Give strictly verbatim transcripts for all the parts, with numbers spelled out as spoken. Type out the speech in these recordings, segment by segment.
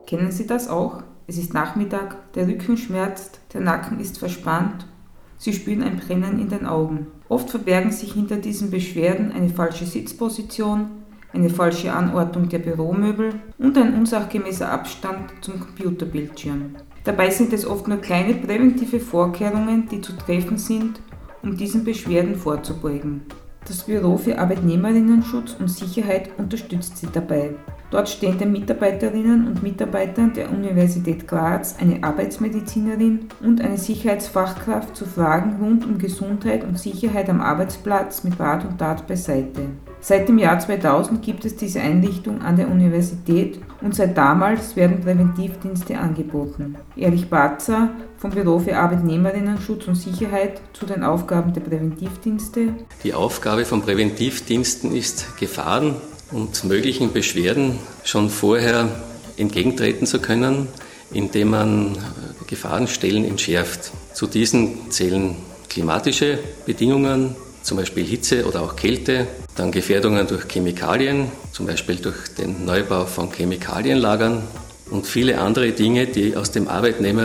Kennen Sie das auch? Es ist Nachmittag, der Rücken schmerzt, der Nacken ist verspannt, Sie spüren ein Brennen in den Augen. Oft verbergen sich hinter diesen Beschwerden eine falsche Sitzposition, eine falsche Anordnung der Büromöbel und ein unsachgemäßer Abstand zum Computerbildschirm. Dabei sind es oft nur kleine präventive Vorkehrungen, die zu treffen sind, um diesen Beschwerden vorzubeugen. Das Büro für Arbeitnehmerinnenschutz und Sicherheit unterstützt Sie dabei. Dort stehen den Mitarbeiterinnen und Mitarbeitern der Universität Graz eine Arbeitsmedizinerin und eine Sicherheitsfachkraft zu Fragen rund um Gesundheit und Sicherheit am Arbeitsplatz mit Rat und Tat beiseite. Seit dem Jahr zweitausend gibt es diese Einrichtung an der Universität und seit damals werden Präventivdienste angeboten. Erich Barzer vom Büro für Arbeitnehmerinnenschutz und Sicherheit zu den Aufgaben der Präventivdienste. Die Aufgabe von Präventivdiensten ist, Gefahren und möglichen Beschwerden schon vorher entgegentreten zu können, indem man Gefahrenstellen entschärft. Zu diesen zählen klimatische Bedingungen, zum Beispiel Hitze oder auch Kälte, dann Gefährdungen durch Chemikalien, zum Beispiel durch den Neubau von Chemikalienlagern und viele andere Dinge, die aus dem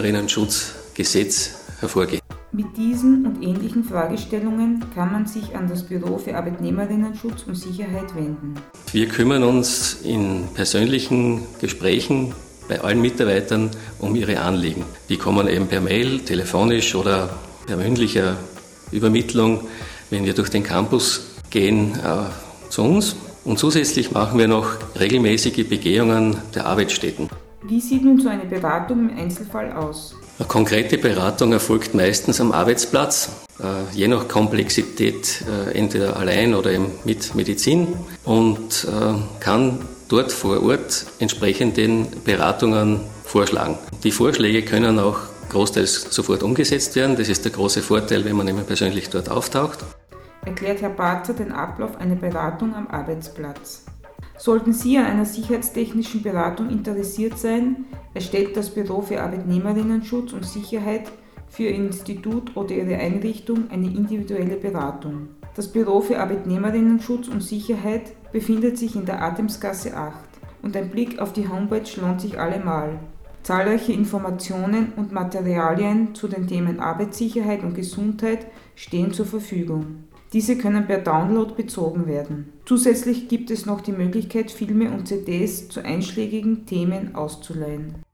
Arbeitnehmerinnenschutzgesetz hervorgehen. Mit diesen und ähnlichen Fragestellungen kann man sich an das Büro für Arbeitnehmerinnenschutz und Sicherheit wenden. Wir kümmern uns in persönlichen Gesprächen bei allen Mitarbeitern um ihre Anliegen. Die kommen eben per Mail, telefonisch oder per mündlicher Übermittlung, wenn wir durch den Campus gehen, äh, zu uns. Und zusätzlich machen wir noch regelmäßige Begehungen der Arbeitsstätten. Wie sieht nun so eine Beratung im Einzelfall aus? Eine konkrete Beratung erfolgt meistens am Arbeitsplatz, äh, je nach Komplexität äh, entweder allein oder eben mit Medizin und äh, kann dort vor Ort entsprechende Beratungen vorschlagen. Die Vorschläge können auch großteils sofort umgesetzt werden. Das ist der große Vorteil, wenn man immer persönlich dort auftaucht. Erklärt Herr Barzer den Ablauf einer Beratung am Arbeitsplatz. Sollten Sie an einer sicherheitstechnischen Beratung interessiert sein, erstellt das Büro für Arbeitnehmerinnenschutz und Sicherheit für Ihr Institut oder Ihre Einrichtung eine individuelle Beratung. Das Büro für Arbeitnehmerinnenschutz und Sicherheit befindet sich in der Adamsgasse acht und ein Blick auf die Homepage lohnt sich allemal. Zahlreiche Informationen und Materialien zu den Themen Arbeitssicherheit und Gesundheit stehen zur Verfügung. Diese können per Download bezogen werden. Zusätzlich gibt es noch die Möglichkeit, Filme und C Ds zu einschlägigen Themen auszuleihen.